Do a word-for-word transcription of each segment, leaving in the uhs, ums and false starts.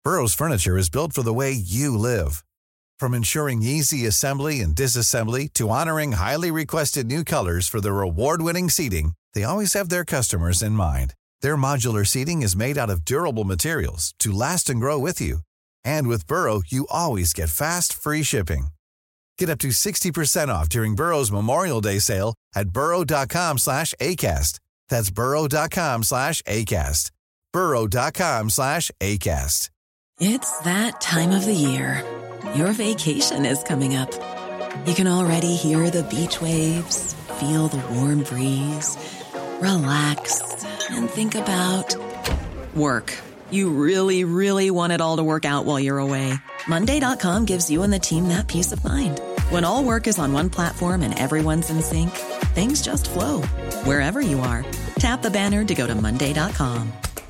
Burrow's furniture is built for the way you live. From ensuring easy assembly and disassembly to honoring highly requested new colors for their award-winning seating, they always have their customers in mind. Their modular seating is made out of durable materials to last and grow with you. And with Burrow, you always get fast, free shipping. Get up to sixty percent off during Burrow's Memorial Day sale at burrow.com slash ACAST. That's burrow.com slash ACAST. burrow.com slash ACAST. It's that time of the year. Your vacation is coming up. You can already hear the beach waves, feel the warm breeze, relax, and think about work. You really, really want it all to work out while you're away. Monday dot com gives you and the team that peace of mind. When all work is on one platform and everyone's in sync, things just flow. Wherever you are, tap the banner to go to monday dot com.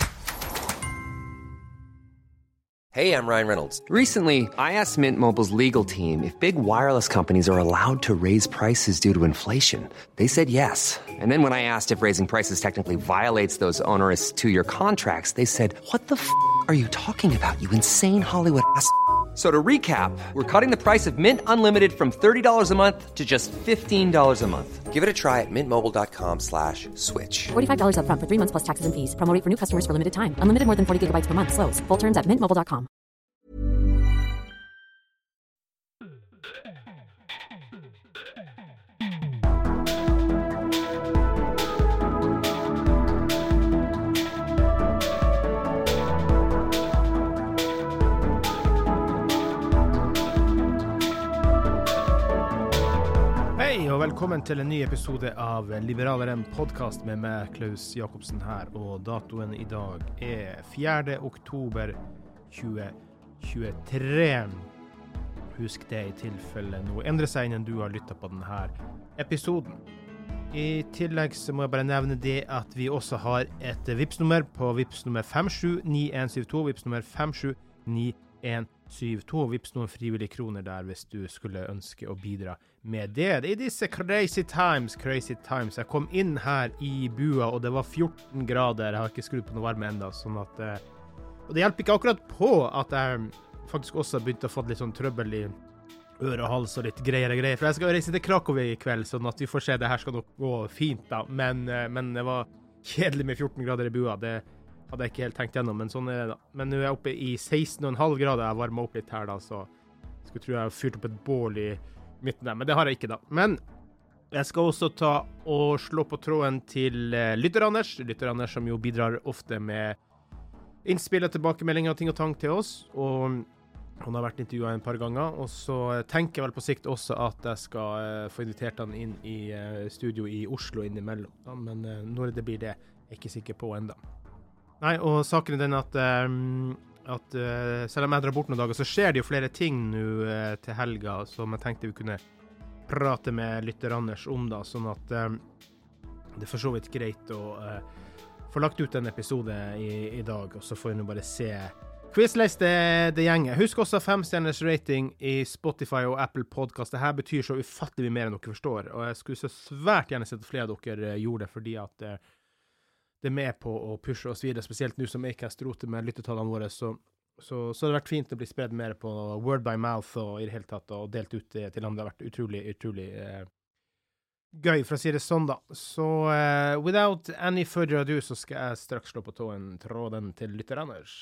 Hey, I'm Ryan Reynolds. Recently, I asked Mint Mobile's legal team if big wireless companies are allowed to raise prices due to inflation. They said yes. And then when I asked if raising prices technically violates those onerous two-year contracts, they said, what the f*** are you talking about, you insane Hollywood ass f- So to recap, we're cutting the price of Mint Unlimited from thirty dollars a month to just fifteen dollars a month. Give it a try at mintmobile.com slash switch. forty-five dollars up front for three months plus taxes and fees. Promo rate for new customers for limited time. Unlimited more than forty gigabytes per month. Slows full terms at mint mobile dot com. Hei og velkommen til en ny episode av Liberaleren podcast med meg, Klaus Jakobsen her, og datoen i dag er fjerde oktober tjue tjuetre. Husk det i tilfelle noe endrer seg innen du har lyttet på denne episoden. I tillegg så må jeg bare nevne det at vi også har et Vipps-nummer på Vipps nummer fem sju ni en syv to, Vipps nummer fem sju ni en syv to, Vipps noen frivillige kroner der hvis du skulle ønske å bidra med det. Det er disse crazy times, crazy times. Jeg kom inn her i bua, og det var fjorten grader. Jeg har ikke skrudd på noe varme enda, sånn at... Og det hjelper ikke akkurat på at jeg faktisk også begynte å få litt sånn trøbbel i øre og hals og litt greier og greier. For jeg skal reise til Krakow i kveld, sånn at vi får se. Det her skal nok gå fint da. Men, men det var kjedelig med fjorten grader i bua. Det hadde jeg ikke helt tenkt gjennom, men sånn er det da. Men nå er jeg oppe i seksten komma fem grader. Jeg varmer opp litt her da, så jeg skulle tro jeg har fyrt opp et bål i midten der. Men det har jeg ikke da. Men jeg skal også ta og slå på tråden til Lytter Anders. Lytter Anders som jo bidrar ofte med innspill og tilbakemeldinger og ting og tang til oss. Og han har vært intervjuet en par ganger. Og så tenker jeg vel på sikt også at jeg skal få invitert han inn i studio i Oslo innimellom. Men når det blir det, er jeg ikke sikker på enda. Nei, og saken er den at, um, at uh, selv om jeg drar bort noen dager, så skjer det jo flere ting nå uh, til helga, som jeg tenkte vi kunne prate med Lytter Anders om da, sånn at um, det er for så vidt greit å uh, få lagt ut en episode i, i dag, og så får vi nå bare se quizlist det, det gjenger. Husk også fem stjerners rating i Spotify og Apple Podcast. Det her betyr så ufattelig mer enn dere forstår, og jeg skulle så svært gjerne sett at flere av dere uh, gjorde det, fordi at uh, det er med på å pushe oss videre, spesielt nå som Acast roter med lyttetallene våre, så, så, så det har vært fint å bli spredd mer på word by mouth og i det hele tatt, og delt ut det til andre. Det har vært utrolig, utrolig eh, gøy, for å si det sånn da. Så uh, without any further ado, så skal jeg straks slå på tåen tråden til Lytter Anders.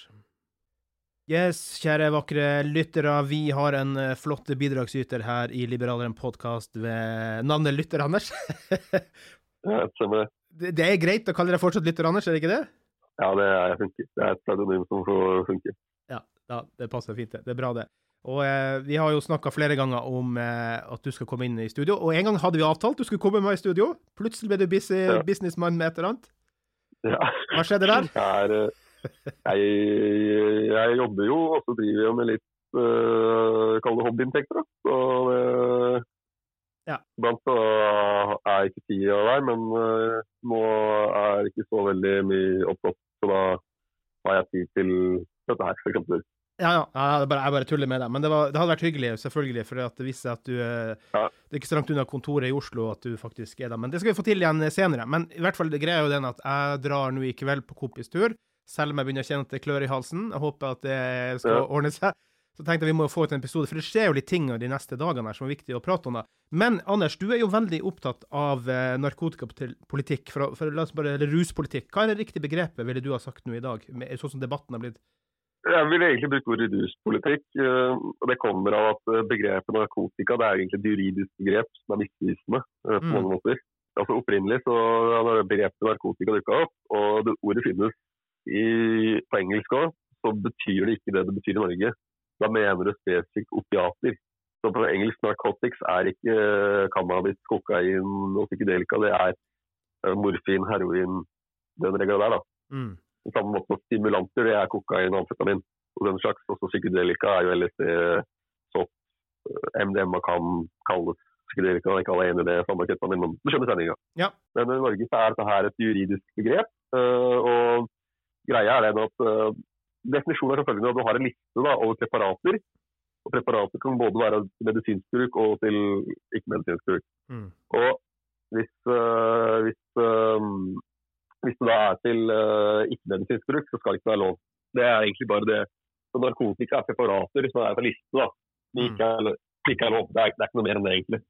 Yes, kjære vakre lyttere, vi har en uh, flott bidragsyter her i Liberaleren podcast ved navnet Lytter Anders. Ja, stemmer det. Det, det er greit å kalle deg fortsatt Lytter Anders, er det ikke det? Ja, det er funker. Det er et pseudonym som funker. Ja, ja, det passer fint det. Det er bra det. Og eh, vi har jo snakket flere ganger om eh, at du skal komme inn i studio, og en gang hadde vi avtalt du skulle komme med i studio. Plutselig ble du busy, ja. businessman med et eller annet. Ja. Hva skjedde der? Jeg, er, jeg, jeg jobber jo, og så driver jeg med litt, uh, kall det hobbyinntekter da. Så uh, ja. Blant så er ikke tida der, men uh, nå er ikke så veldig mye opptatt, så da har jeg tid til dette her, for eksempel. Ja, ja, jeg bare, jeg bare tuller med deg, men det, var, det hadde vært hyggelig, selvfølgelig, for at det viser at du, uh, ja. Det er ikke så langt unna kontoret i Oslo at du faktisk er der, men det skal vi få til igjen senere. Men i hvert fall det greia er jo den at jeg drar nå i kveld på kompistur, selv om jeg begynner å kjenne at det klør i halsen. Jeg håper at det skal ja. ordne seg. Så tenkte jeg vi må få ut en episode, for det skjer jo litt ting de neste dagene her som er viktig å prate om da. Men Anders, du er jo veldig opptatt av eh, narkotikapolitikk, for, for la oss bare, eller ruspolitikk. Hva er det riktige begrepet, ville du ha sagt nå i dag, med, sånn som debatten har blitt? Jeg vil egentlig bruke ordet ruspolitikk, og det kommer av at begrepet narkotika, det er egentlig et juridisk begrep som er misvisende på mm. mange måter. Altså opprinnelig så har begrepet narkotika dukket opp, og det ordet finnes i, på engelsk også, så betyr det ikke det det betyr i Norge. Da mener det spesifikt opiater. Så på engelsk narcotics er ikke cannabis, kokain og psykedelika, det er morfin, heroin, den regla der da. Mm. På samme måte stimulanter, det er kokain, amfetamin og den slags. Også psykedelika er jo L S D, sopp, M D M A kan kalles psykedelika, ikke alle er enig i det, samme kjøttene, men du skjønner sendinga. Ja. Men i Norge så er dette her et juridisk begrep, og greia er det at definisjonen er selvfølgelig at du har en liste da, over preparater, og preparater kan både være medisinsk bruk og til ikke-medisinsk bruk. Mm. Og hvis, uh, hvis, uh, hvis det da er til uh, ikke-medisinsk bruk, så skal det ikke være lov. Det er egentlig bare det. Så narkotika er preparater som er på liste da. Det ikke er, ikke er lov. Det er, det er ikke noe mer enn det egentlig.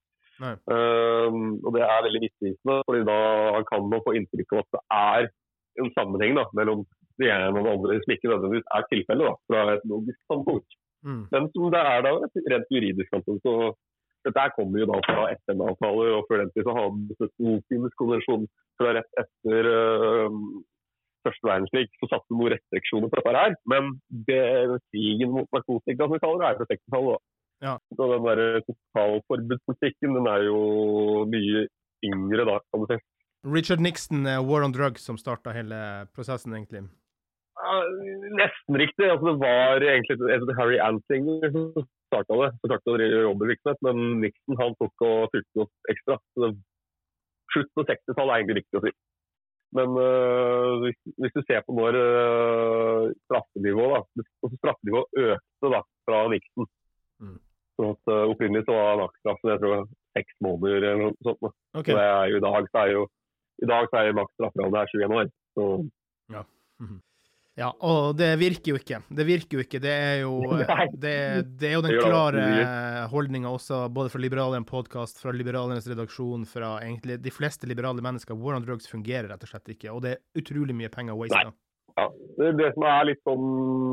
Uh, og det er veldig misvisende, fordi da kan man få inntrykk av at det er en sammenheng da, mellom det ene og det andre som ikke nødvendigvis er tilfellet da, fra et logisk standpunkt. Mm. Men som det er da et rent juridisk standpunkt, så dette her kommer jo da fra F N-avtaler, og før den tid så hadde Opiumskonvensjonen fra rett etter øh, første verdenskrig, så satte noen restriksjoner på dette her, men det krigen mot narkotika som vi kaller det er fra sekstitallet da. Ja. Så den der totalforbudspolitikken, den er jo mye yngre da, kan du si. Richard Nixon, uh, War on Drugs, som startet hele prosessen egentlig. Ja, nesten riktig. Altså, det var egentlig et Harry Ansling som startet det. Så startet det å jobbe virksomhet, men Nixon han tok og fylte opp ekstra. Så det, slutt på sekstitallet er egentlig riktig å si. Men uh, hvis, hvis du ser på når uh, straffenivået, da, altså straffenivået økte da, fra Nixon. Mm. Så at, uh, opprinnelig så var maksstraffen, jeg tror, seks måneder eller noe sånt. Okay. Så det er jo i dag, så er jo I dag så er jo maksstrafferammen her tjueen år. Så. Ja. Mm-hmm. Ja, og det virker jo ikke. Det virker jo ikke. Det er jo, det, det er jo den klare holdningen også, både fra Liberalen podcast, fra Liberalernes redaksjon, fra egentlig de fleste liberale mennesker. War on Drugs fungerer rett og slett ikke, og det er utrolig mye penger waste. Ja, det er det som er litt sånn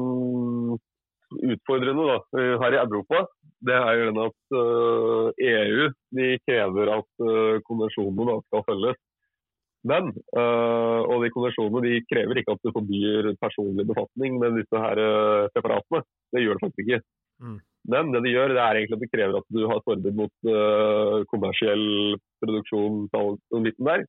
utfordrende da, her i Europa. Det er jo den at uh, E U, de krever at uh, konvensjonene da skal følges. Men, uh, og de konvensjonene, de krever ikke at du forbyr personlig befatning med disse her uh, preparatene. Det gjør det faktisk ikke. Mm. Men det de gjør, det er egentlig at de krever at du har forbud mot uh, kommersiell produksjon og den biten der.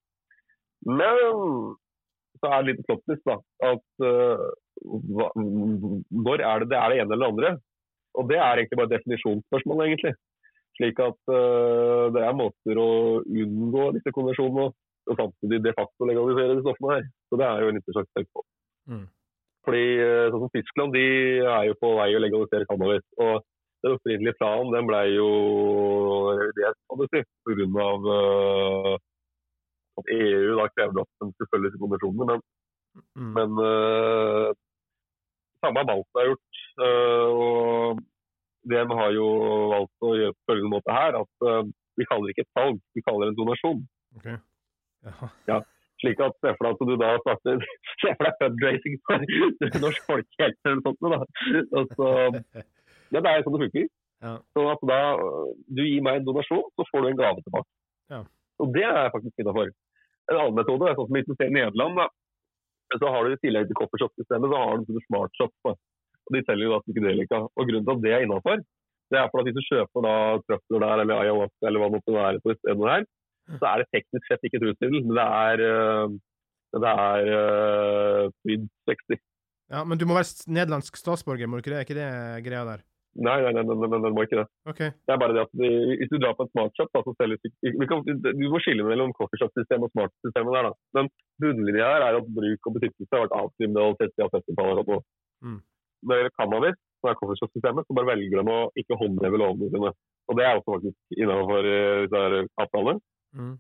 Men så er det litt flottis da, at uh, hva, når er det det er det ene eller det andre? Og det er egentlig bare definisjonsspørsmål egentlig. Slik at uh, det er måter å unngå disse konvensjonene og samtidig de facto legalisere de stoffene her. Så det er jo en interessant steg på. Mm. Fordi sånn som Tyskland, de er jo på vei å legalisere cannabis. Og den opprinnelige planen, den ble jo revidert, kan du si, på grunn av uh, at E U da krevde at de skulle følge disse konvensjonene. Men, mm. men uh, samme valgt er gjort. Uh, og de har jo valgt å gjøre på følgende måte her, at uh, vi kaller ikke et salg, vi kaller det en donasjon. Okay. Jaha. Ja, slik at se for deg at du da starter se for deg fundraising for norsk folkehjelp eller noe sånt da. Altså, ja, det er jo sånn det funker. Ja. Så at da du gir meg en donasjon, så får du en gave tilbake. Ja. Og det er faktisk innenfor. En annen metode, sånn som i Nederland da, så har du i tillegg til coffeeshop-systemet, så har du en smart shop da. Og de selger jo da psykedelika. Og grunnen til at det er innenfor, det er for at hvis du kjøper da trøfler der, eller ayahuasca, eller hva måtte være på stedet her, så er det teknisk sett ikke trusmiddel, men det er uh, det er uh, pryd seksti. Ja, men du må være nederlandsk statsborger, må du ikke det? Er ikke det greia der? Nei, nei, nei, nei, nei, nei, må ikke det. Okay. Det er bare det at vi, hvis du drar på en smartshop, da, så selger vi kan, du må skille mellom coffeeshop-systemet og smart-systemet der da. Men bunnlinjen her er at bruk og besittelse har vært avkriminalisert i sytti-tallet. Mm. Når det gjelder cannabis, som er coffeeshop-systemet, så bare velger de å ikke håndheve lovene sine. Og det er også faktisk innenfor uh, avtale. Mm.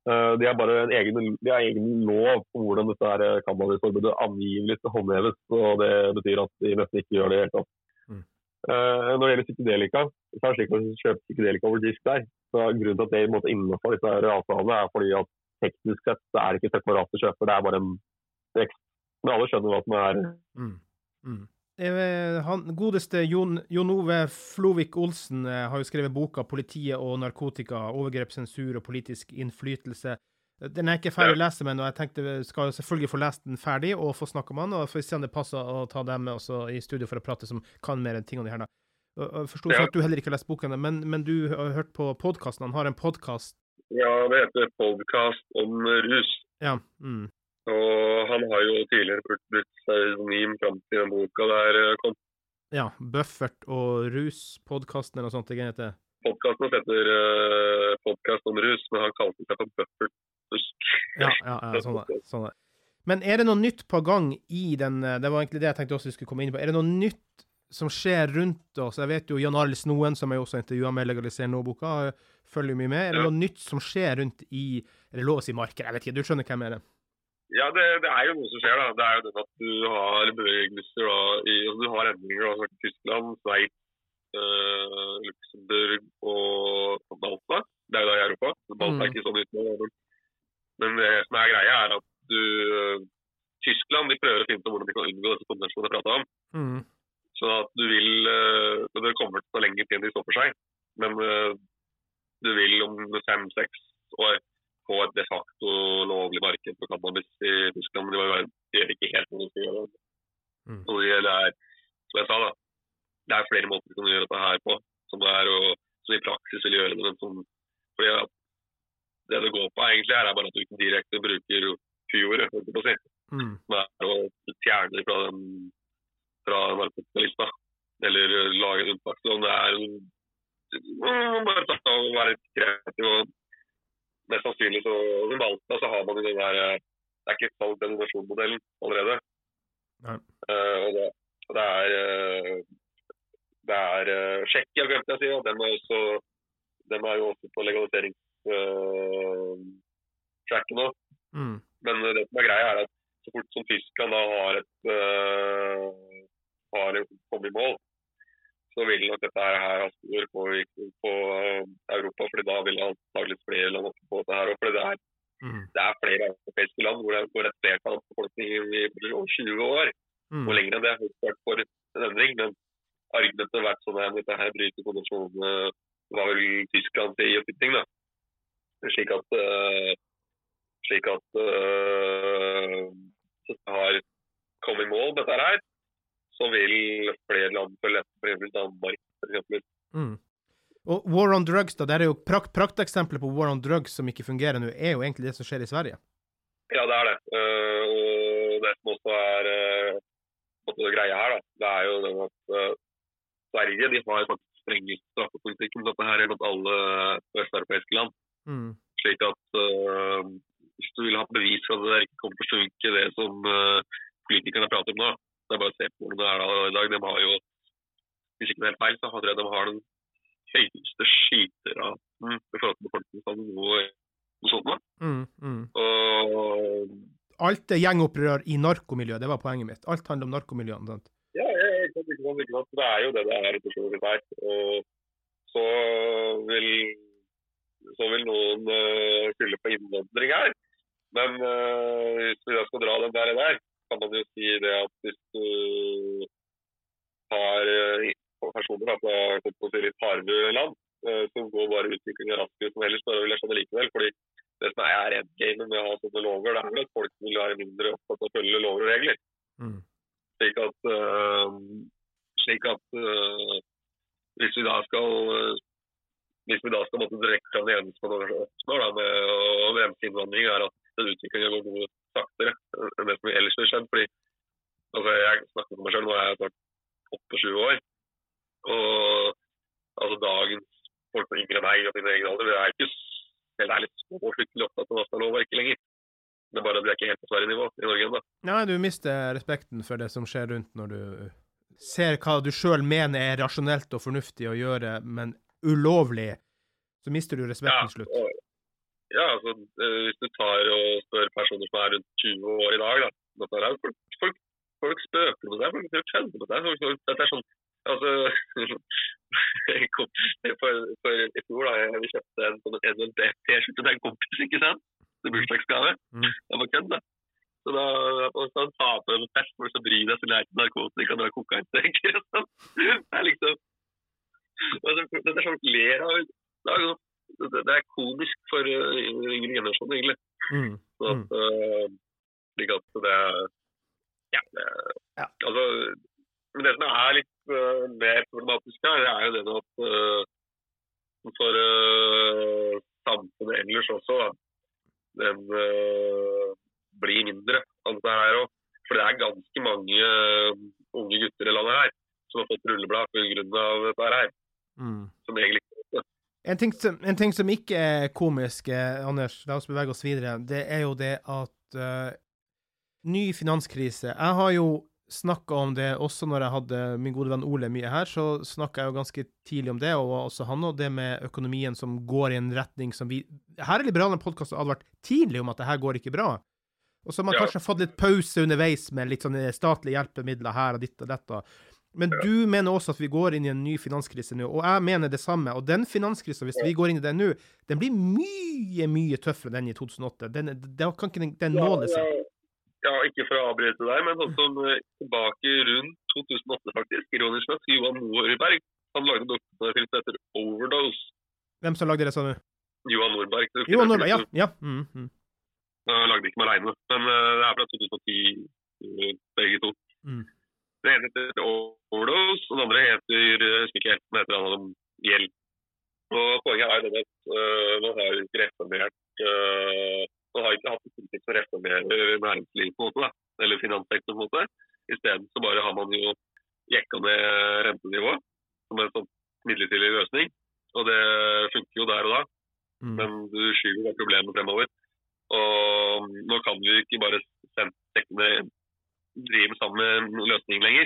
Uh, de har bare en egen, de har egen lov på hvordan dette her cannabisforbudet angivelig skal håndheves, og det betyr at de nesten ikke gjør det helt opp. Mm. Uh, når det gjelder psykedelika, så er det slik at vi kjøper psykedelika over disk der. Så grunnen til at det måtte innenfor disse avtalene er fordi at teknisk sett det er ikke separate kjøper, det er bare en tekst. Men alle skjønner hva som er. Mm. Mm. Han, godeste Jon, Jon Ove Flovik Olsen eh, har jo skrevet boka Politiet og narkotika, overgrep, sensur og politisk innflytelse. Den er ikke ferdig å lese, men jeg tenkte skal jo selvfølgelig få lest den ferdig og få snakke om den, og får se om det passer å ta dem med også i studio for å prate som kan mer enn ting om det her. Jeg forstår ja. At du heller ikke har lest boken, men, men du har hørt på podcasten, han har en podcast. Ja, det heter podcast om rus. Ja, mm. Og han har jo tidligere brukt pseudonym frem til den boka der kom. Ja, Buffert og Rus, podcasten eller noe sånt, ikke heter det? Podcasten heter uh, podcast om rus, men han kalte seg for Buffert Busk. Ja, ja, ja sånn det, sånn det. Men er det noe nytt på gang i den, det var egentlig det jeg tenkte også vi skulle komme inn på, er det noe nytt som skjer rundt oss? Jeg vet jo Jan Arild Snoen, som jeg også intervjuet med Legaliser nå-boka, følger mye med. Er det ja. Noe nytt som skjer rundt i, eller lov å si marker, jeg vet ikke, du skjønner hvem er det? Ja, det, det er jo noe som skjer da. Det er jo det at du har bevegelser da, i, altså du har endringer da, i Tyskland, Sveits, øh, Luxemburg og Malta. Det er jo da i Europa. Malta er ikke sånn uten. Men det som er greia er at du, Tyskland, de prøver å finne ut hvordan de kan unngå dette konvensjonen jeg pratet om. Mm. Så at du vil, øh, det kommer til å lenge til de stopper seg, men øh, du vil om fem, seks år på et de facto lovlig marked på cannabis i Tyskland, men det, var, det gjør ikke helt noe å gjøre det. Mm. Og det er, som jeg sa da, det er flere måter vi kan gjøre dette her på, som, det er, og, som i praksis vil gjøre det, men som, fordi at det det går på egentlig er, er bare at du ikke direkte bruker fjoret, for å si. Mm. Som er å fjerne det fra den fra narkotikalista, eller lage en unntak. Så det er bare ta og være kreativ og mest sannsynlig så i Malta så har man jo den der, det er ikke salg den donasjonmodellen allerede. Nei. Uh, og det, det er uh, det er uh, Tsjekkia, glemte jeg å si, og den er, også, den er jo også på legaliserings uh, tracken nå. Mm. Men uh, det som er greia er at så fort som Tyskland da har et uh, har kommet i mål, så vil nok dette her ha stor på, på uh, Europa, fordi da vil antagelig flere land oppe på dette her, og fordi det er, mm. det er flere europeiske land hvor det går et flertall på befolkningen i over tjue år, mm. og lenger enn det har vært for en endring, men argumentet har vært sånn at dette her bryter konvensjonene, det var vel Tyskland til i oppbytting da, slik at uh, slik at uh, så det har kommet i mål med dette her, så vil flere land følge etter, for eksempel Danmark, for eksempel. Mm. Og War on Drugs, da, det er jo prakt, prakteksempler på War on Drugs som ikke fungerer nå, er jo egentlig det som skjer i Sverige. Ja, det er det. Uh, og det som også er uh, det greia her, da, det er jo det at uh, Sverige, de har faktisk strengest straffepolitikken dette her enn alle vesteuropeiske land. Mm. Slik at uh, hvis du vil ha bevis for at det ikke kommer til å funke det som uh, politikerne prater om nå, det er bare å se på hvordan det er da i dag. De har jo, hvis ikke det er helt feil, så har de har den høyeste skyteraten i forhold til befolkningen noe, noe sånt da. Mm, mm. Og... Alt er gjengopprør i narkomiljøet, det var poenget mitt. Alt handler om narkomiljøene, sant? Ja, jeg kan ikke sant, ikke sant. Det er jo det det er i personlig her. Og så vil, så vil noen uh, skylde på innvandring her. Men uh, hvis vi da skal dra den der og der, kan man jo si det at hvis du har personer fra litt hardere land, så går bare utviklingen raskere som ellers, så vil jeg skjønne likevel, fordi det som er endgame med å ha sånne lover, det er at folk vil være mindre opptatt av å følge lover og regler. Mm. Slik at, uh, slik at uh, hvis vi da skal uh, hvis vi da skal måtte direkte fra det eneste man oppnår da, med å bremse innvandring, er at den utviklingen går noe saktere enn det som ellers vil skjedd, fordi altså, jeg snakker om meg selv, nå er jeg snart åtte-sju år, og altså dagens folk som yngre enn meg og sine egne alder, det er ikke helt ærlig så fryktelig opptatt av vastelovverk ikke lenger. Det er bare at det er ikke helt på Sverige-nivå i Norge enda. Nei, du mister respekten for det som skjer rundt når du ser hva du selv mener er rasjonelt og fornuftig å gjøre, men ulovlig, så mister du respekten ja, slutt. Ja, altså, hvis du tar og spør personer som er rundt tjue år i dag, da, da er folk, folk, folk spøker på seg, folk gjør kødder på seg, folk, folk, det er sånn, altså, jeg kom, for, for i fjor da, jeg kjøpte en sånn N L P-t-skjorte til en kompis, ikke sant? Det bursdagsgave, mm. det var kødd da. Så da, og så ta på en fest, hvor så bryr deg til lært narkotika, når det er kokainsteker og sånn. Det er liksom, det er sånn ler av, det er, det, det er komisk for uh, yngre generasjon, egentlig. Mm. Så at, uh, slik at det er, ja, det er, ja. Altså, men det som er litt uh, mer problematisk her, det er jo det at uh, for uh, samfunnet ellers også, da, den uh, blir mindre av dette her også. For det er ganske mange uh, unge gutter i landet her som har fått rulleblad på grunn av dette her. Mm. Som egentlig ikke. En ting, som, en ting som ikke er komisk, eh, Anders, la oss bevege oss videre, det er jo det at uh, ny finanskrise, jeg har jo snakket om det også når jeg hadde min gode venn Ole mye her, så snakket jeg jo ganske tidlig om det, og også han og det med økonomien som går i en retning som vi, her er liberale podcast hadde vært tidlig om at det her går ikke bra, og så har man ja. kanskje fått litt pause underveis med litt sånne statlige hjelpemidler her og ditt og dette. Men ja. du mener også at vi går inn i en ny finanskrise nå, og jeg mener det samme, og den finanskrisen, hvis ja. vi går inn i den nå, den blir mye, mye tøffere enn den i to tusen åtte. Den, det kan ikke den, den ja, måle seg. Ja. Ja, ikke for å avbryte deg, men sånn som tilbake rundt to tusen åtte faktisk, ironisk nok, Johan Norberg, han lagde en dokumentarfilm som heter Overdose. Hvem som lagde det, sa du? Johan Norberg. Johan Norberg, ja. ja. Mm, mm. Han lagde ikke med alene, men uh, det er fra to tusen og ti, uh, begge to. Mm. Det ene heter Overdose, og det andre heter, jeg husker ikke helt, men heter han om gjeld. Og poenget er det at uh, man har jo ikke reformert uh, Man har ikke hatt en politikk som reformerer næringslivet på en måte, da, eller finanssektoren på en måte. I stedet så bare har man jo jekket ned rentenivået som en sånn midlertidig løsning. Og det funker jo der og da, mm. men du skyver det problemet fremover. Og nå kan vi ikke bare sektene drive sammen med løsning lenger.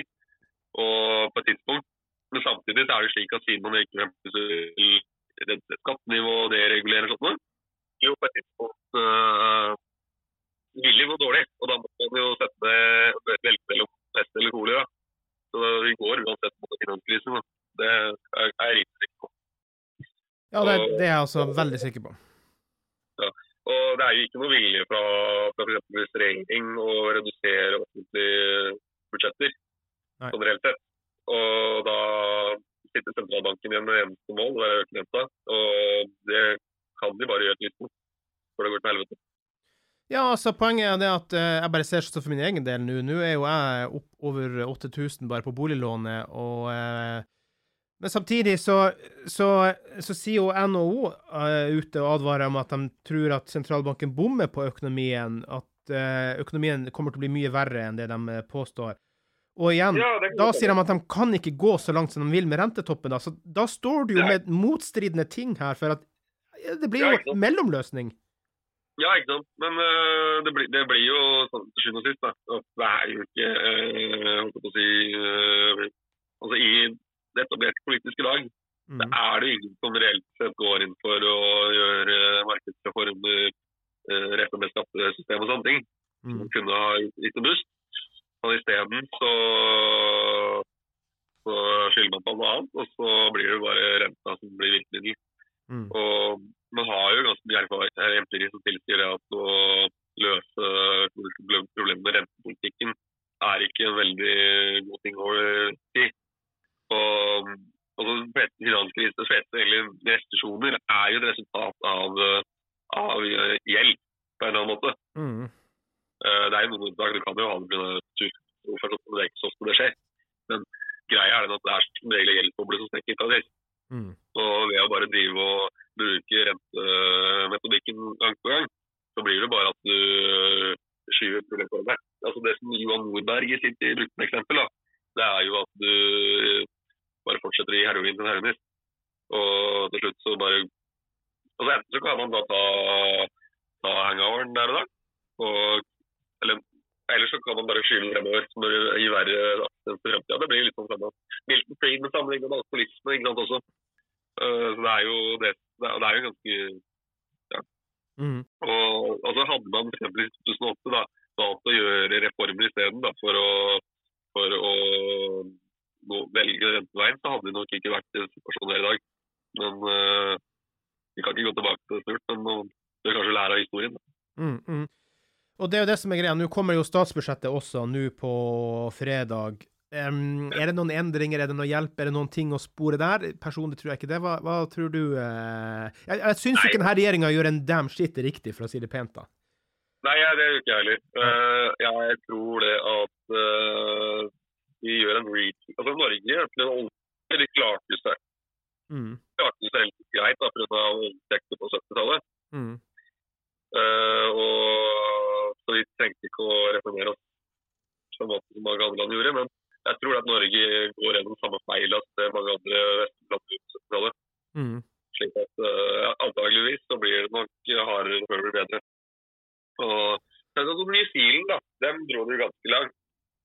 Og på et tidspunkt, men samtidig så er det slik at siden man ikke vil skattenivå og deregulerer sånn noe, jo på et tidspunkt uh, vil jo gå dårlig, og da må man jo sette velge mellom pest eller kolera. Så da, vi går uansett mot finanskrisen. Det er, er jeg riktig sikker på. Ja, det, det er jeg altså veldig sikker på. Ja, og det er jo ikke noe vilje fra, fra for eksempel regjering å redusere offentlige budsjetter, generelt sett. Og da sitter sentralbanken igjen med eneste mål, det er økende renta, og det kan de bare gjøre litt mot, for det går til helvete. Ja, altså poenget er det at eh, jeg bare ser så for min egen del nå. Nå er jo jeg opp over åtte tusen bare på boliglånet, og, eh, men samtidig så, så, så sier jo N H O eh, ute og advarer om at de tror at sentralbanken bommer på økonomien, at eh, økonomien kommer til å bli mye verre enn det de påstår. Og igjen, ja, da sier de at de kan ikke gå så langt som de vil med rentetoppen, da. Så da står du jo med motstridende ting her, for at det blir jo ja, mellomløsning. Ja, ikke sant. Men uh, det, blir, det blir jo sånn til skyld og sist, da. At det er jo ikke, uh, holdt på å si, uh, altså i det etablerte politiske lag, mm. det er det ingen som reelt sett går inn for å gjøre markedsreformer, uh, rett og med skattesystem og sånne ting. Mm. Som kunne ha gitt en boost. Og i stedet så, så skylder man på noe annet, og så blir det bare renta som blir virkelig. Mm. Og man har jo ganske mye erfaring empiri som tilsier at å løse problemet med rentepolitikken er ikke en veldig god ting å si. Og, og så finanskrise, så egentlig restriksjoner er jo et resultat av, av gjeld på en eller annen måte. Mm. Det er jo noen dag, du kan jo ha det med hvorfor det er ikke så ofte det skjer. Men greia er at det er som regel gjeldskoblet som stekker fra det. Mm. Og ved å bare drive og bruke rentemetodikken gang på gang, så blir det bare at du skyver problemet på deg. Altså det som Johan Norberg i sitt brukte eksempel, da, det er jo at du bare fortsetter i heroin til heroinist. Og til slutt så bare, og så enten så kan man da ta, ta hangoveren der og da, og, eller ellers så kan man bare skyve fremover, som gir verre den til fremtiden. Det blir litt sånn sammen. Milton Friedman sammenlignet med alkoholisme, ikke sant også. Uh, så det er jo det, det er jo ganske, ja, Mm. Og, og så hadde man for eksempel i to tusen og åtte da, valgt å gjøre reformer i stedet da, for å, for å nå, velge renteveien, så hadde det nok ikke vært i situasjonen her i dag. Men uh, vi kan ikke gå tilbake til det snart, men uh, det er kanskje lære av historien. Mm, mm. Og det er jo det som er greia. Nå kommer jo statsbudsjettet også, nå på fredag. Um, er det noen endringer, er det noe hjelp, er det noen ting å spore der? Personlig tror jeg ikke det. Hva, hva tror du? Uh... Jeg, jeg synes Nei. Ikke denne regjeringen gjør en damn shit riktig, for å si det pent da. Nei, ja, det gjør ikke jeg heller. Uh, ja, jeg tror det at uh, vi gjør en reach. Altså Norge er litt klart seg. Mm. Klart seg helt greit da, for å ta oljekter på syttitallet. Mm. Uh, og så vi trengte ikke å reformere oss på en måte som mange andre land gjorde, men jeg tror at Norge går gjennom samme feil at det mange andre vestland gjorde på syttitallet. Mm. Slik at uh, antageligvis så blir det nok hardere og blir bedre. Og så er det sånn New Zealand da, dem dro det ganske langt.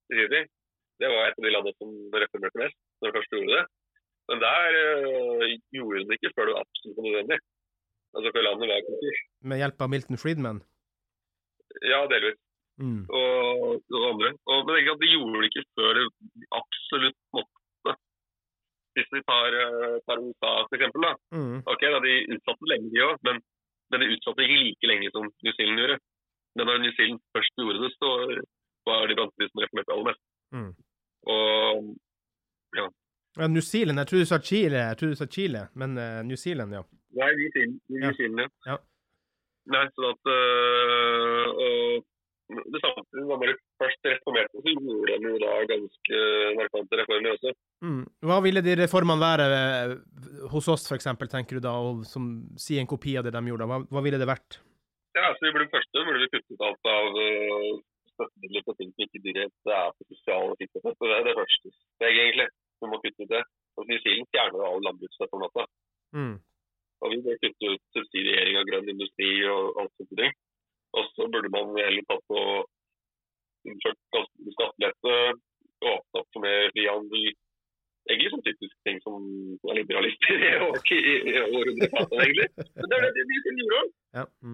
Det var et av de landene som reformerte mest når de først gjorde det. Men der uh, gjorde det ikke før det var absolutt nødvendig. Altså før landet var konkurs. Med hjelp av Milton Friedman? Ja, delvis. Mm. Og, og andre. Og, men ikke at de gjorde det ikke før det absolutt måtte. Hvis vi tar, tar U S A for eksempel da. Mm. Ok, da de utsatte lenge de også, men, men de utsatte ikke like lenge som New Zealand gjorde. Men når New Zealand først gjorde det, så var de blant de som reformerte aller mest. Mm. Og, ja. Ja, New Zealand, jeg tror du sa Chile, jeg tror du sa Chile, men uh, New Zealand, ja. Nei, New Zealand, New ja. Zealand, ja. ja. Nei, så at uh, og det samme, når man først reformerte, så gjorde de jo da ganske markante reformer også. Mm. Hva ville de reformene være hos oss, for eksempel, tenker du da, og som sier en kopi av det de gjorde? Hva, hva ville det vært? Ja, så vi ble første, burde vi kuttet alt av uh, støttemidler på ting som ikke direkte er på sosiale sikkerhet. Det er det første steg, egentlig. Vi må kutte det. Og New Zealand fjerner all landbruksstøtte på natta. Mm. Og vi bør kutte ut subsidiering av grønn industri og alt sånt ting. Og så burde man heller tatt på skattelette, åpne opp for mer frihandel. Egentlig sånn typisk ting som er liberalister og århundrefatet, egentlig. Men det er det de som gjorde. Ja. Mm.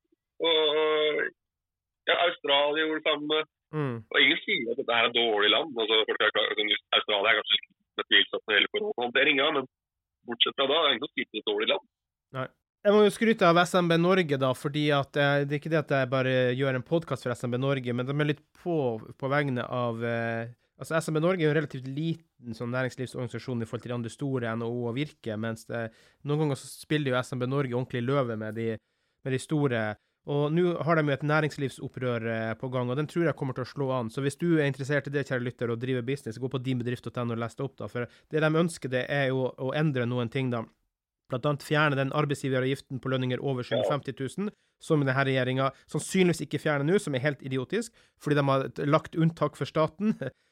Og ja, Australia gjorde det samme. Mm. Og ingen sier at dette er et dårlig land. Altså, Australia er kanskje litt tvilsomt når det gjelder koronahåndtering, men bortsett fra da, det er ingen som sier et dårlig land. Nei. Jeg må jo skryte av S M B Norge da, fordi at eh, det er ikke det at jeg bare gjør en podcast for S M B Norge, men de er litt på, på vegne av, eh, altså S M B Norge er jo en relativt liten sånn næringslivsorganisasjon i forhold til de andre store N H O og Virke, mens det, noen ganger så spiller jo S M B Norge ordentlig løve med de, med de store, og nå har de jo et næringslivsopprør eh, på gang, og den tror jeg kommer til å slå an, så hvis du er interessert i det, kjære lytter, og driver business, gå på dinbedrift punktum no og les det opp da, for det de ønsker det er jo å endre noen ting da, blant annet fjerne den arbeidsgiveravgiften på lønninger over sjuhundre tusen, som denne regjeringen sannsynligvis ikke fjerner nå, som er helt idiotisk, fordi de har lagt unntak for staten.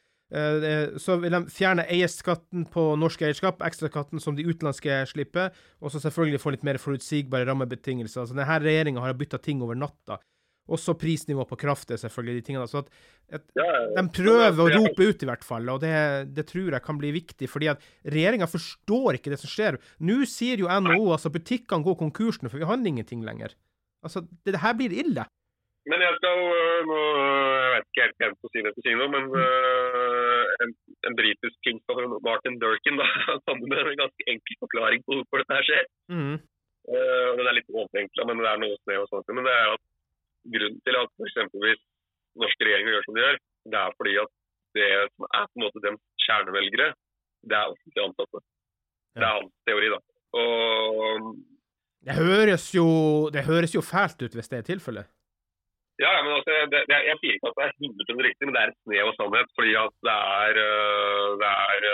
Så vil de fjerne eierskatten på norsk eierskap, ekstraskatten som de utenlandske slipper, og så selvfølgelig få litt mer forutsigbare rammebetingelser. Så denne regjeringen har byttet ting over natta. Også prisnivå på kraftet, selvfølgelig, de tingene. Så at, at ja, ja, ja. De prøver å rope ut i hvert fall, og det, det tror jeg kan bli viktig, fordi at regjeringen forstår ikke det som skjer. Nå sier jo N H O, altså butikkene går konkursen, for vi har ingenting lenger. Altså, det, det her blir ille. Men jeg skal, nå, jeg vet ikke helt hvem å si det til Sino, men mm. uh, en, en britisk kunstner, Martin Durkin, da, sammen med en ganske enkel forklaring på hvorfor dette her skjer. Mm. Uh, det er litt overenklet, men det er noe snev og sånt, men det er at grunnen til at for eksempelvis norske regjeringer gjør som de gjør, det er fordi at det som er på en måte dem kjernevelgere, det er offentlig ansatte. Ja. Det er hans teori da. Og det høres jo, det høres jo fælt ut hvis det er tilfellet. Ja, men altså, det, det, jeg sier ikke at det er hundre prosent riktig, men det er et snev av sannhet, fordi at det er, det er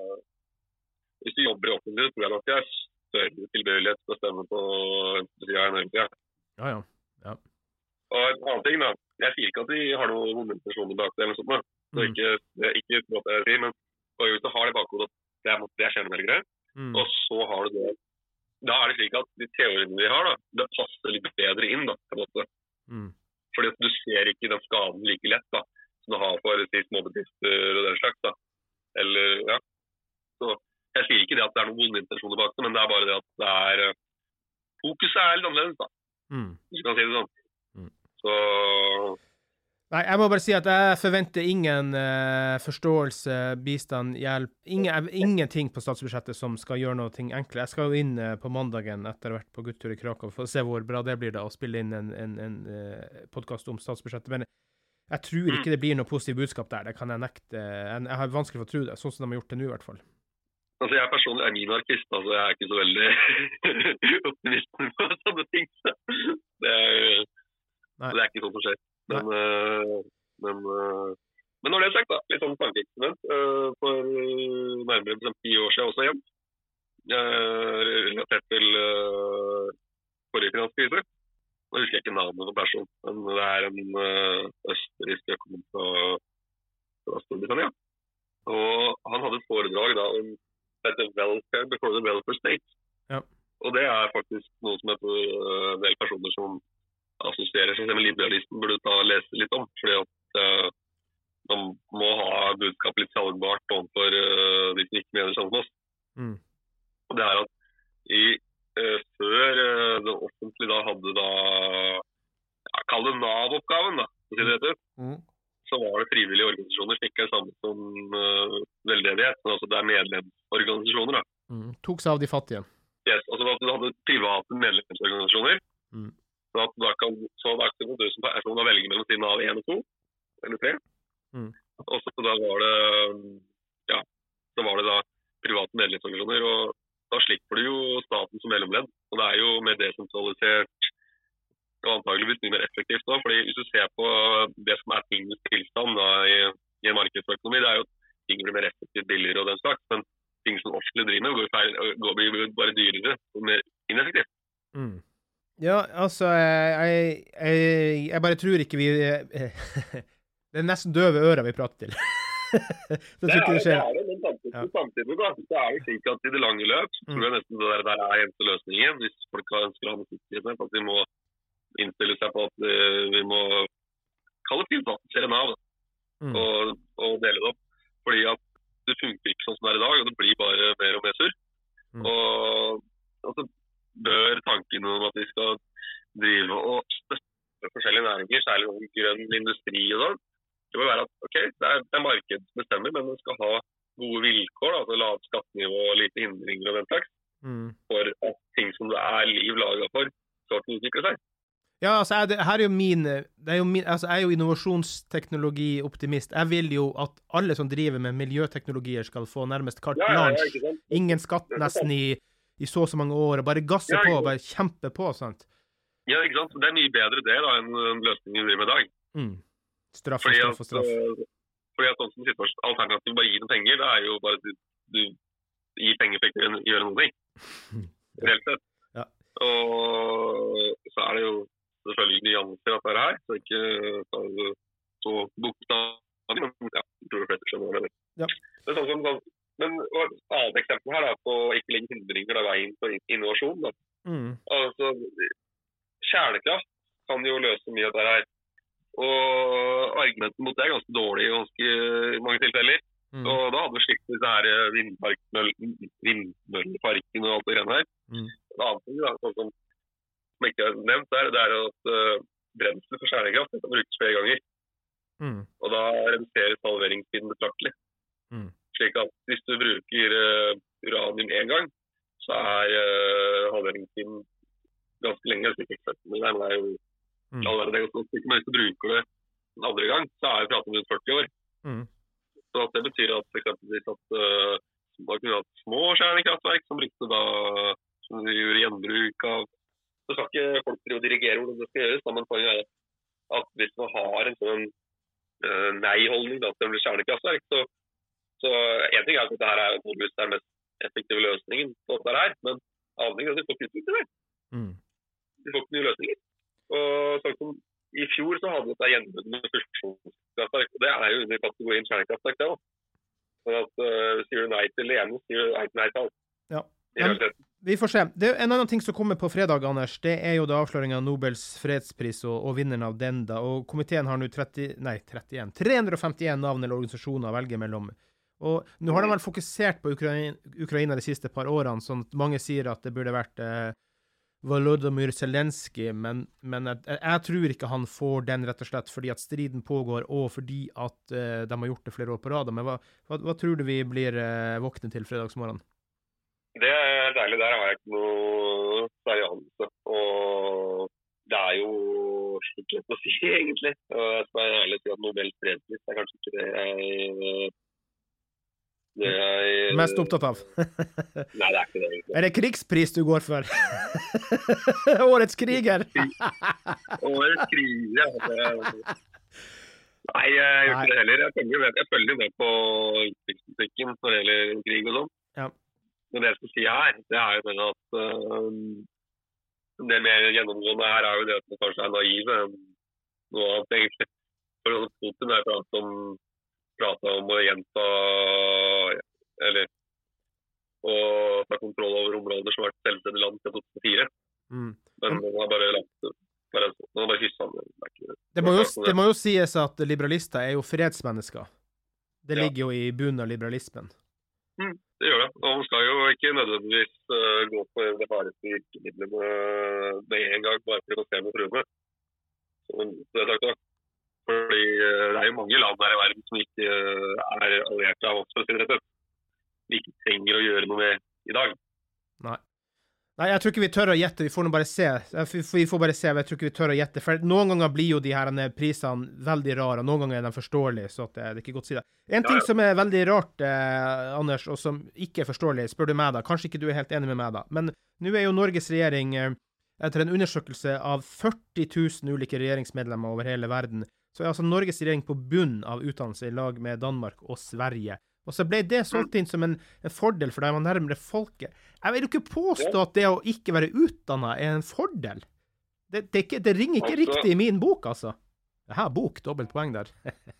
hvis du jobber i offentlig, så tror jeg nok det er større tilbøyelighet til å stemme på siden av Norge. Ja, ja. ja. Og en annen ting da, jeg sier ikke at de har noen vonde intensjoner bak det eller sånt da. Så mm. ikke, det er ikke måte jeg sier, men hvis du har det bakhodet at det er, det er kjernevelgere, mm. og så har du det, da er det slik at de teoriene vi har da, det passer litt bedre inn da, på en måte. Mm. Fordi at du ser ikke den skaden like lett da, som du har for de små bedrifter og den slags da. Eller, ja. Så jeg sier ikke det at det er noen vonde intensjoner bak det, men det er bare det at det er, fokuset er litt annerledes da. Mm. Hvis du kan si det sånn. Mm. Så... Nei, jeg må bare si at jeg forventer ingen uh, forståelse, bistand, hjelp, ingen, ingenting på statsbudsjettet som skal gjøre noe enkelt. Jeg skal jo inn uh, på mandagen etter hvert på guttur i Krakow for å se hvor bra det blir da, å spille inn en, en, en uh, podcast om statsbudsjettet. Men jeg tror ikke det blir noe positivt budskap der. Det kan jeg nekte. Jeg, jeg har vanskelig for å tro det, sånn som de har gjort det nå i hvert fall. Altså, jeg personlig er minarkist, altså jeg er ikke så veldig optimist på sånne ting. Det er, det er ikke sånn som skjer. Men, uh, men, uh, men når det er sagt da, litt sånn tankeeksperiment uh, for uh, nærmere bestemt ti år siden også igjen, uh, relatert til uh, forrige finanskrise. Nå husker jeg ikke navnet på personen, men det er en uh, østerriksk økonom fra, fra Storbritannia. Og han hadde et foredrag da om dette welfare before the welfare state. Ja. Og det er faktisk noe som heter uh, en del personer som assosierer seg med liberalisten burde ta og lese litt om, fordi at uh, man må ha budskap litt salgbart overfor uh, de som ikke mener sånn som oss. Mm. Og det er at i, uh, før uh, det offentlige da hadde da, ja, kall det Nav-oppgaven da, så, si det heter, mm. så var det frivillige organisasjoner som ikke er samme som uh, veldedighet, men altså det er medlemsorganisasjoner da. Mm. Tok seg av de fattige. Yes, altså at du hadde private medlemsorganisasjoner, mm. Så at da kan, så da kan du som person da velge mellom siden av en og to, eller tre. Mm. Og så da var det, ja, så var det da private medlemsorganisasjoner, og da slipper du jo staten som mellomledd. Og det er jo mer desentralisert, og antageligvis mye mer effektivt da, fordi hvis du ser på det som er tingens tilstand da, i, i en markedsøkonomi, det er jo at ting blir mer effektivt, billigere og den slags, men ting som offentlig driver med går, feil, går blir bare dyrere og mer ineffektivt. Mm. Ja, altså, jeg, jeg, jeg bare tror ikke vi... Det er nesten døve ører vi prater til. det, det, er, det, det er det, men samtidig, ja. samtidig da, så er det slik at i det lange løp, så tror jeg nesten det der, der er eneste løsningen, hvis folk har ønsker å ha musiktighet, at vi må innstille seg på at vi må kalle privatisere Nav mm. og, og dele det opp. Fordi at det funker ikke sånn som det er i dag, og det blir bare mer og mer sur. Mm. Og altså, bør tanken om at vi skal drive og støtte forskjellige næringer, særlig om grønn industri og sånn. Det må være at, ok, det er, det er markedet som bestemmer, men man skal ha gode vilkår, altså lav skattenivå og lite hindringer og den slags, mm. for at ting som det er liv laget for, skal kunne utvikle seg. Ja, altså, jeg, det, her er jo min, det er jo min, altså, jeg er jo innovasjonsteknologi-optimist. Jeg vil jo at alle som driver med miljøteknologier skal få nærmest carte blanche. Ja, ja, ja, ingen skatt nesten i i så så mange år, og bare gasse ja, på, og bare kjempe på, sant? Ja, ikke sant? Det er mye bedre det da, enn en løsning vi driver med i dag. Mm. Straff og straff og straff. At, fordi at sånn som situasjon, alternativt bare gi dem penger, det er jo bare at du, du gir penger for ikke å gjøre noe. Reelt sett. Ja. Og så er det jo selvfølgelig nyanser at det er her, så ikke så, så bokstav, men ja, jeg tror det fleste skjønner hva det er. Ja. Det er sånn som sånn, men et annet eksempel her da, på å ikke legge hindringer av veien for innovasjon. Da. Mm. Altså, kjernekraft kan jo løse mye av det her. Og argumentet mot det er ganske dårlig i ganske mange tilfeller. Mm. Og da hadde vi slikt disse her vindmølleparkene og alt det greiene her. Mm. Det andre da, sånn som, som ikke er nevnt der, det er at uh, brensel for kjernekraft kan brukes flere ganger. Mm. Og da reduseres halveringstiden betraktelig. Mm. Slik at hvis du bruker uh, uranium en gang, så er uh, halveringstiden ganske lenge. Det er jo mm. allerede det godt, men hvis du bruker det en andre gang, så er det pratet om rundt førti år. Mm. Så at det betyr at for eksempel at uh, man kunne hatt små kjernekraftverk som brukte da, som de gjør gjenbruk av. Så skal ikke folk til å dirigere hvordan det skal gjøres, da, men poenget er at hvis man har en sånn uh, nei-holdning da, til kjernekraftverk, så Så en ting er at dette her er den mest effektive løsningen på dette her, men avhengig av at de får ikke utvikle det. Mm. De får ikke nye løsninger. Og sånn som i fjor så hadde vi dette gjennombrudd med fusjonskraftverk, og det er jo under kategorien kjernekraftverk det også. Så at uh, sier du nei til det ene, sier du nei til nei til alt. Ja. Men, vi får se. Det er en annen ting som kommer på fredag, Anders, det er jo da avsløringen av Nobels fredspris og, og vinneren av den da, og komiteen har nå tretti, nei, trettien, tre hundre og femtien navn eller organisasjoner å velge mellom. Og nå har de vel fokusert på Ukraina, Ukraina de siste par årene, sånn at mange sier at det burde vært eh, Volodymyr Zelensky, men, men jeg, jeg tror ikke han får den rett og slett fordi at striden pågår, og fordi at uh, de har gjort det flere år på rad. Men hva, hva, hva tror du vi blir uh, våkne til fredagsmorgen? Det er deilig, der har jeg ikke noe særlig anelse. Og det er jo ikke lett å si, egentlig. Og jeg skal være ærlig til at Nobels fredspris er kanskje ikke det jeg... Det er mest opptatt av. Nei, det er ikke det egentlig. Er det krigspris du går for? Årets kriger. Årets kriger, ja. Nei, jeg gjør ikke det heller. Jeg følger, jeg følger med på utenrikspolitikken når det gjelder krig og sånn. Ja. Men det jeg skal si her, det er jo den at um, det mer gjennomgående her er jo det at det kanskje er naive noe annet egentlig. For Putin er pratet om prate om å gjenta eller å ta kontroll over områder som har vært selvstendig land til to tusen og fire. Mm. Men man har bare lagt bare, man har bare kysset det. Det må, jo, det må jo sies at liberalister er jo fredsmennesker. Det ligger ja. jo i bunnen av liberalismen. Mm, det gjør det. Og man skal jo ikke nødvendigvis uh, gå på det fareste virkemidlene med en gang, bare for å se med truende. Så det er takk da. Fordi det er jo mange land her i verden som ikke er allierte av oss, for å si det rett. Vi ikke trenger å gjøre noe med i dag. Nei. Nei, jeg tror ikke vi tør å gjette. Vi får nå bare se. Vi får bare se, jeg tror ikke vi tør å gjette. For noen ganger blir jo de her prisene veldig rare, og noen ganger er de forståelige, så det er ikke godt å si det. En ting ja, ja. som er veldig rart, eh, Anders, og som ikke er forståelig, spør du meg da. Kanskje ikke du er helt enig med meg da. Men nå er jo Norges regjering, eh, etter en undersøkelse av førti tusen ulike regjeringsmedlemmer over hele verden, så er altså Norges regjering på bunn av utdannelse i lag med Danmark og Sverige. Og så ble det solgt inn som en, en fordel for deg, man nærmere folket. Jeg vil jo ikke påstå at det å ikke være utdannet er en fordel. Det, det, ikke, det ringer ikke riktig i min bok, altså. Det her bok, dobbelt poeng der.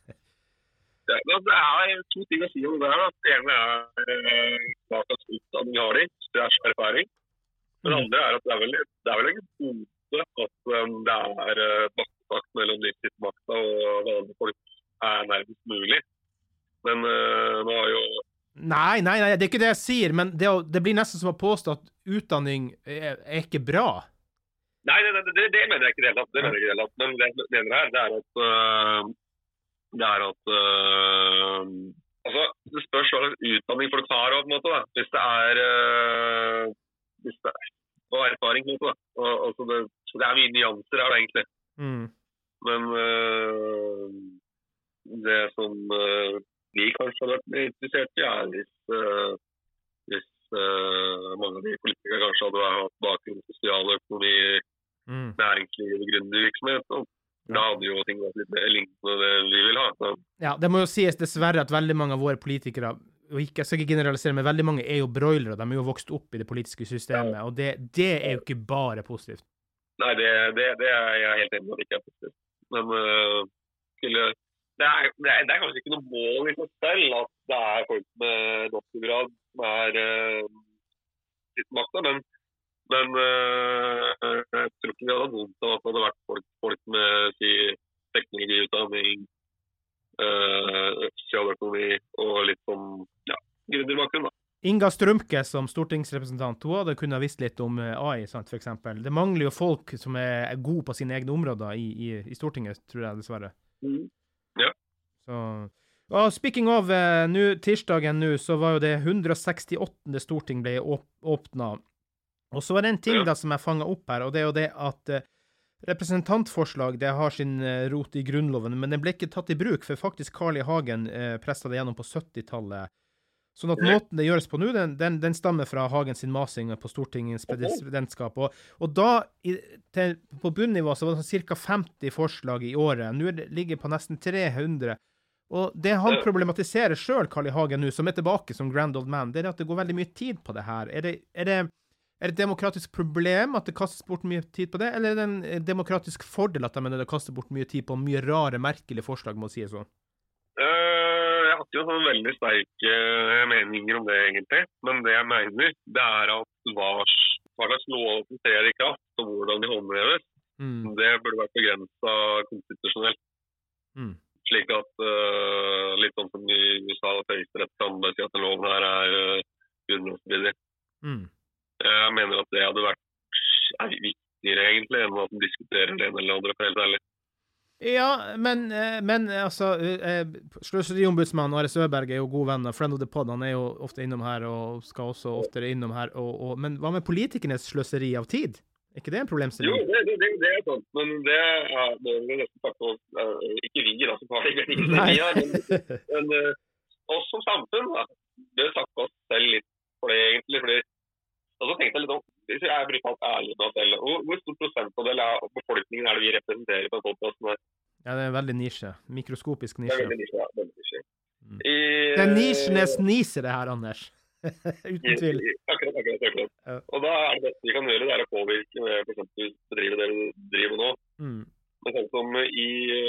det, det er to ting å si om det her. Det ene er hva slags utdanning har de, størst erfaring. Det andre er at det er vel, det er vel en gode at um, det er uh, bakkontakt mellom livstidsmakta og vanlige folk er nærmest mulig. Men uh, nå har jo... Nei, nei, nei, det er ikke det jeg sier, men det, det blir nesten som å påstå at utdanning er, er ikke bra. Nei, det, det, det, det mener jeg ikke det helt. Det mener jeg ikke det helt. Men det jeg mener her, det er at... Uh, det er at... Uh, altså, det spørs hva slags utdanning folk har, på en måte, da. Hvis det er... Uh, hvis det er og erfaring på det, og, altså det, så det er mye nyanser her egentlig. Mm. Men uh, det som uh, vi kanskje har vært mer interessert i er hvis, uh, hvis uh, mange av de politikere kanskje hadde hatt bakgrunn i sosialøkonomi, mm. næringsliv og gründervirksomhet, og da hadde jo ting vært litt mer lignende det vi vil ha. Så. Ja, det må jo sies dessverre at veldig mange av våre politikere, og ikke, jeg skal ikke generalisere, men veldig mange er jo broilere, de er jo vokst opp i det politiske systemet, ja. og det, det er jo ikke bare positivt. Nei, det, det, det er jeg helt enig med at det ikke er positivt. Men uh, skulle, det, er, det, er, det er kanskje ikke noe mål i seg selv at det er folk med doktorgrad som er uh, sitt makta, men, men uh, jeg tror ikke vi hadde vondt av at det hadde vært folk, folk med si, teknologiutdanning, Uh, sosialøkonomi og litt sånn, ja, gründerbakgrunn da. Inga Strømke som stortingsrepresentant, hun hadde kunnet visst litt om A I, sant, for eksempel. Det mangler jo folk som er gode på sine egne områder i, i, i Stortinget, tror jeg dessverre. Mm. Ja. Så, og speaking of, uh, nu, tirsdagen nå, så var jo det hundre sekstiåttende storting ble åp åpnet. Og så er det en ting ja. da som jeg fanget opp her, og det er jo det at uh, representantforslag, det har sin rot i grunnloven, men den ble ikke tatt i bruk, for faktisk Carl I. Hagen eh, presset det gjennom på syttitallet. Sånn at måten det gjøres på nå, den, den, den stammer fra Hagen sin masing på Stortingets presidentskap. Og, og da, i, til, på bunnivå, så var det cirka femti forslag i året. Nå ligger det på nesten tre hundre. Og det han problematiserer selv, Carl I. Hagen nå, som er tilbake som grand old man, det er at det går veldig mye tid på det her. Er det... Er det Er det et demokratisk problem at det kastes bort mye tid på det, eller er det en demokratisk fordel at de mener det kaster bort mye tid på mye rare, merkelige forslag, må si sånn? Uh, jeg har ikke jo sånn veldig sterke meninger om det egentlig, men det jeg mener, det er at hva, hva slags lov som trer i kraft, og hvordan de håndheves, mm. det burde vært begrenset konstitusjonelt. Mm. Slik at uh, litt sånn som i U S A og Høyesterett kan bare si at den loven her er uh, grunnlovsstridig. Mm. Jeg mener at det hadde vært er viktigere egentlig enn at de diskuterer det eller andre, for helt ærlig. Ja, men, men altså, sløseriombudsmannen Are Søberg er jo god venn av Friend of the Pod, han er jo ofte innom her og skal også oftere innom her, og, og, men hva med politikernes sløseri av tid? Er ikke det en problemstilling? Jo, det, det, det er sant, men det er, det er nesten sagt oss, ikke vi da, som har det, ikke vi her, men, men oss som samfunn, da, det har sagt oss selv litt for det egentlig, fordi, og så tenkte jeg litt om, hvis jeg er brutalt ærlig med oss selv, hvor stor prosentandel av befolkningen er det vi representerer på podcasten her? Ja, det er en veldig nisje, mikroskopisk nisje. Det er veldig nisje, ja, veldig nisje. Mm. I, det er nisjenes niser det her, Anders. Uten tvil. Akkurat, akkurat, akkurat. Ja. Og da er det beste vi kan gjøre, det er å påvirke med for eksempel bedrive det du driver nå. Mm. Men sånn som i,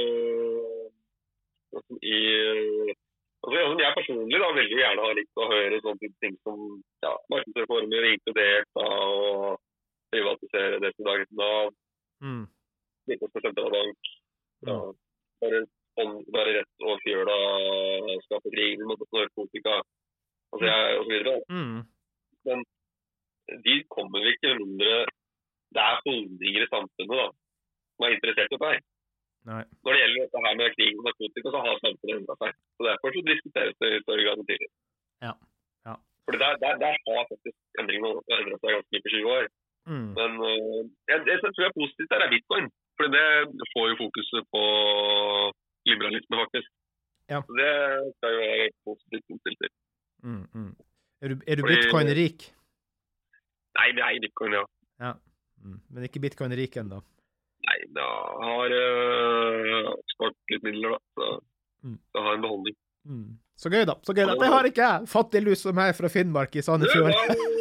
sånn som i altså, jeg personlig da, veldig gjerne har likt å høre sånne ting som ja, markedsreformer, inkludert da, og privatisere det som dagens Nav, mm. nitti prosent av bank, ja, bare, bare rett og fjøla, skape krig, narkotika, altså jeg, og så videre. Mm. Men de kommer ikke mindre, det er holdninger i samfunnet da, som er interessert i deg. Nei. Når det gjelder dette her med krig og narkotika, så har samfunnet endret seg. Så derfor så diskuteres det i større grad enn tidligere. Ja. Ja. Fordi der, der, der har faktisk endringen endret seg ganske mye på tjue år. Mm. Men uh, jeg, jeg tror jeg er positivt der er bitcoin. Fordi det får jo fokuset på liberalisme faktisk. Ja. Så det skal jo være positivt innstilt til. Mm, mm. Er du, er du bitcoin-rik? Nei, det er bitcoin, ja. Ja. Mm. Men ikke bitcoin-rik ennå? Nei, da har uh, spart litt midler da, så mm. da har jeg en beholdning. Mm. Så gøy da, så gøy da. Det har ikke jeg, fattig lus som er fra Finnmark i Sandefjord.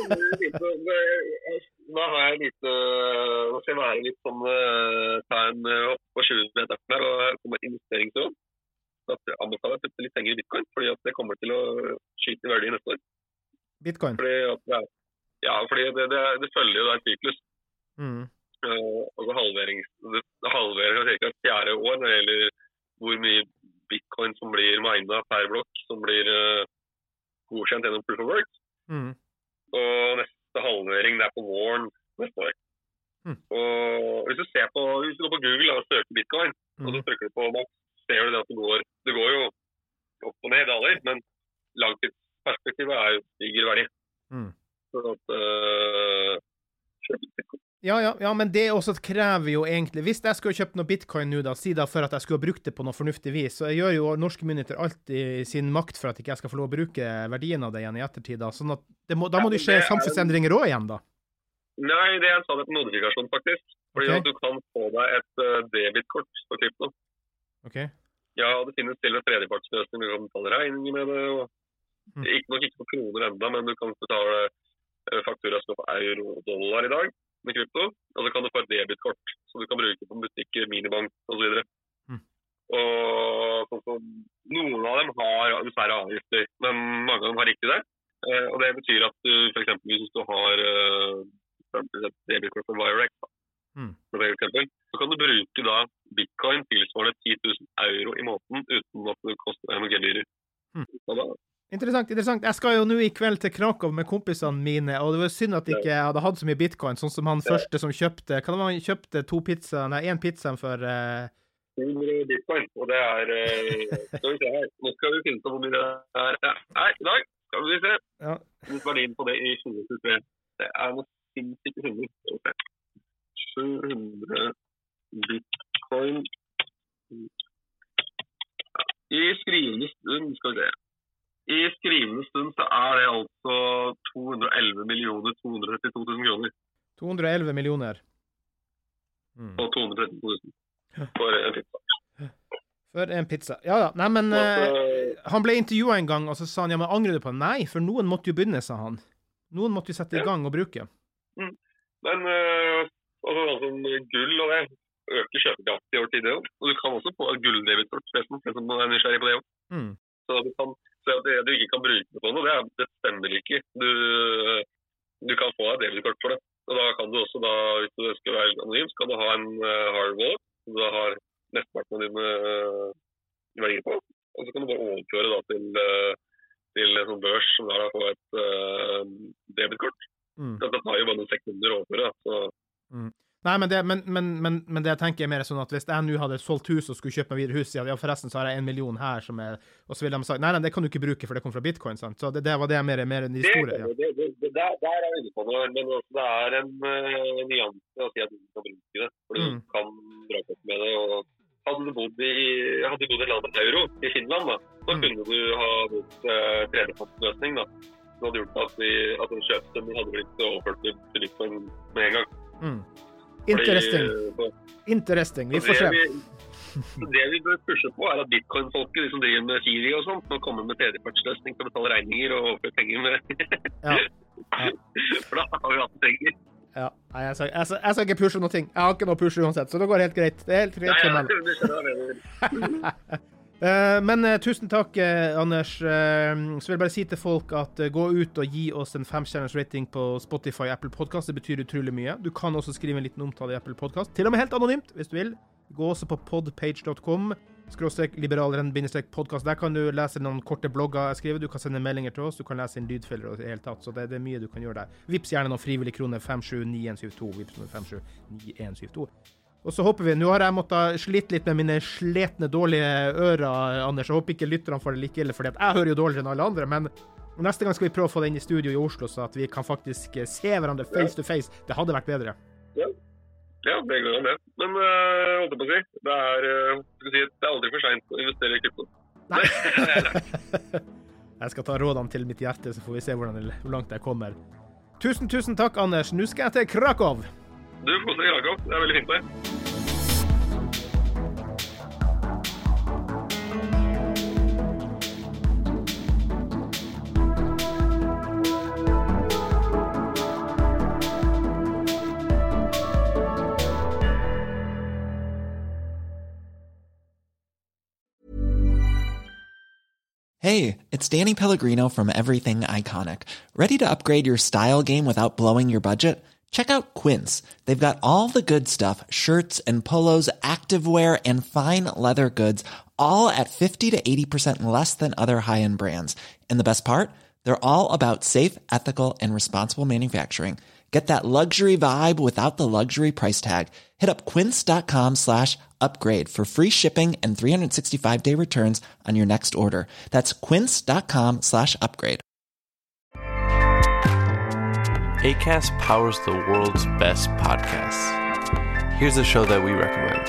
Da har jeg litt, nå skal jeg være litt sånn, ta en opp på tjue meter der, og komme investeringsråd. Så jeg anbefaler å putte litt penger i bitcoin, fordi at det kommer til å skyte i verdi neste år. Bitcoin? Fordi at det er, ja, fordi det, det, det følger jo der syklus. Mm. Uh, og så halverings, det halverer ca. fjerde år når det gjelder hvor mye bitcoin som blir minet per blokk, som blir uh, godkjent gjennom proof of work. Mm. Og neste halvering det er på våren neste år. Mm. Og hvis du ser på, hvis du går på Google og søker bitcoin, mm. og så trykker du på max, ser du det at det går, det går jo opp og ned i daler, men langtidsperspektivet er jo stiger verdi. Mm. Så at uh, kjøper bitcoin. Ja, ja, ja, men det også krever jo egentlig, hvis jeg skulle kjøpt noe bitcoin nå da, si da for at jeg skulle ha brukt det på noe fornuftig vis, så jeg gjør jo norske myndigheter alltid sin makt for at ikke jeg skal få lov å bruke verdien av det igjen i ettertid da, sånn at det må, da må ja, det skje det samfunnsendringer også igjen da. Nei, det er en sånn notifikasjon faktisk, fordi okay. at du kan få deg et uh, debitkort på krypto. Ok. Ja, det finnes til en tredjepartsløsning, du kan betale regninger med det, og mm. ikke nok ikke på kroner enda, men du kan betale uh, fakturastoff på euro og dollar i dag. Med krypto, og så kan du få et debitkort som du kan bruke på butikk, minibank og så videre. Mm. Og sånn som noen av dem har dessverre avgifter, men mange av dem har ikke det. Eh, og det betyr at du, for eksempel hvis du har uh, et debitkort for Wirex, mm. for eksempel, så kan du bruke da bitcoin tilsvarende ti tusen euro i måneden uten at det koster deg noen gebyrer. Mm. Interessant, interessant. Jeg skal jo nå i kveld til Krakow med kompisene mine, og det var synd at jeg ikke hadde hatt så mye bitcoin, sånn som han ja. første som kjøpte, hva var han kjøpte to pizza, nei, en pizza for... Uh... bitcoin, og det er, uh, skal vi se her, nå skal vi finne på hvor mye det er. Ja. Nei, i dag skal vi se. Ja. Litt verdien på det i tjue tjuetre. Det er noe sinnssykt hundre. sju hundre bitcoin. Ja. I skrivende stund skal vi se. I skrivende stund så er det altså to hundre og elleve millioner to hundre og trettito tusen kroner. to hundre og elleve millioner? Mm. Og to hundre og trettito tusen for en pizza. For en pizza. Ja, ja. Nei, men eh, han ble intervjuet en gang, og så sa han, ja, men angrer du på det? Nei, for noen måtte jo begynne, sa han. Noen måtte jo sette i gang og bruke. Mm. Men uh, altså, altså, gull og det øker kjøpekraft i år tid, og du kan også få et gulldebittkort, for det som er nysgjerrig på det også. Mm. Så du kan Så det du ikke kan bruke det på noe, det, det stemmer ikke. Du, du kan få et debitkort for det. Og da kan du også, da, hvis du ønsker å være anonym, så kan du ha en uh, hard wallet, som du har mesteparten av dine uh, verdier på. Og så kan du bare overføre da, til, uh, til en sånn børs som da får et uh, debitkort. Mm. Det tar jo bare noen sekunder å overføre. Så, Nei, men det, men, men, men, men det jeg tenker er mer sånn at hvis jeg nå hadde solgt hus og skulle kjøpe meg videre hus, ja, forresten så har jeg en million her som er, og så vil de si, nei, nei, det kan du ikke bruke for det kommer fra bitcoin, sant? Så det, det var det mer, mer enn de store. Ja. Det, det, det, der, der er jeg inne på noe, men også det er en uh, nyanse å si at du kan bruke det, for du mm. kan dra opp med det, og hadde du bodd i, hadde du bodd i landet euro i Finland da, så mm. kunne du ha bodd uh, tredjepartsløsning da, som hadde gjort at, vi, at en kjøpsum hadde blitt overført til bitcoin med en gang. Mm. Interesting. Fordi, Interesting. Vi får se. Det vi, det vi bør pushe på er at bitcoin-folket, de som driver med Siri og sånt, må komme med tredjepartsløsning til å betale regninger og overføre penger med. Ja. Ja. For da har vi hatt penger. Ja, Nei, jeg, skal, jeg, skal, jeg skal ikke pushe noe ting. Jeg har ikke noe pushe uansett, så det går helt greit. Det er helt greit for meg. Ja, Uh, men uh, tusen takk, uh, Anders. Uh, så vil jeg bare si til folk at uh, gå ut og gi oss en femstjerners rating på Spotify og Apple Podcast. Det betyr utrolig mye. Du kan også skrive en liten omtale i Apple Podcast. Til og med helt anonymt, hvis du vil. Gå også på podpage dot com, skråstrek liberaleren, bindestrek podcast. Der kan du lese noen korte blogger jeg skriver. Du kan sende meldinger til oss. Du kan lese inn lydfeller og i hele tatt. Så det, det er mye du kan gjøre der. Vips gjerne noen frivillige kroner. fem sju ni en syv to. Vips noen fem sju ni en syv to. Og så håper vi, nå har jeg måttet slite litt med mine sletne, dårlige ører, Anders. Jeg håper ikke lytterne får det like ille, for jeg hører jo dårligere enn alle andre, men neste gang skal vi prøve å få det inn i studio i Oslo, så at vi kan faktisk se hverandre face to face. Det hadde vært bedre. Ja, ja det går jo med. Men uh, holdt jeg på å si, det er, uh, skal si, det er aldri for sent å investere i krypto. Nei. Jeg skal ta rådene til mitt hjerte, så får vi se hvordan, hvor langt jeg kommer. Tusen, tusen takk, Anders. Nå skal jeg til Krakow. Du får se Krakow. Det er veldig fint det. Hey, it's Danny Pellegrino from Everything Iconic. Ready to upgrade your style game without blowing your budget? Check out Quince. They've got all the good stuff, shirts and polos, activewear, and fine leather goods, all at fifty to eighty percent less than other high-end brands. And the best part? They're all about safe, ethical, and responsible manufacturing. Get that luxury vibe without the luxury price tag. Hit up quince.com slash upgrade for free shipping and three sixty-five day returns on your next order. That's quince.com slash upgrade. Acast powers the world's best podcasts. Here's a show that we recommend.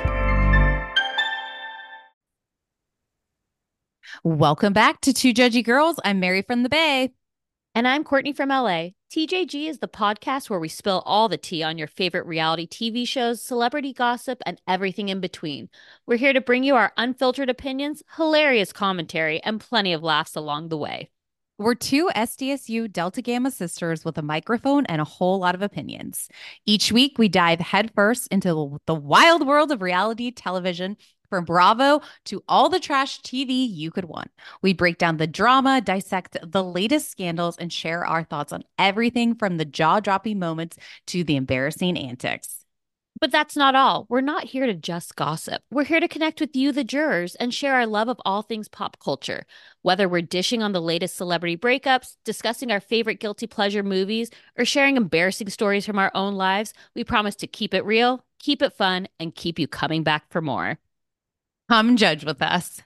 Welcome back to Two Judgy Girls. I'm Mary from the Bay. And I'm Courtney from L A. T J G is the podcast where we spill all the tea on your favorite reality T V shows, celebrity gossip, and everything in between. We're here to bring you our unfiltered opinions, hilarious commentary, and plenty of laughs along the way. We're two S D S U Delta Gamma sisters with a microphone and a whole lot of opinions. Each week, we dive headfirst into the wild world of reality television, from Bravo to all the trash T V you could want. We break down the drama, dissect the latest scandals, and share our thoughts on everything from the jaw-dropping moments to the embarrassing antics. But that's not all. We're not here to just gossip. We're here to connect with you, the jurors, and share our love of all things pop culture. Whether we're dishing on the latest celebrity breakups, discussing our favorite guilty pleasure movies, or sharing embarrassing stories from our own lives, we promise to keep it real, keep it fun, and keep you coming back for more. Come judge with us.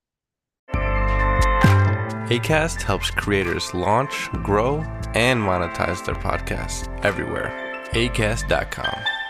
Acast helps creators launch, grow, and monetize their podcasts everywhere. acast dot com.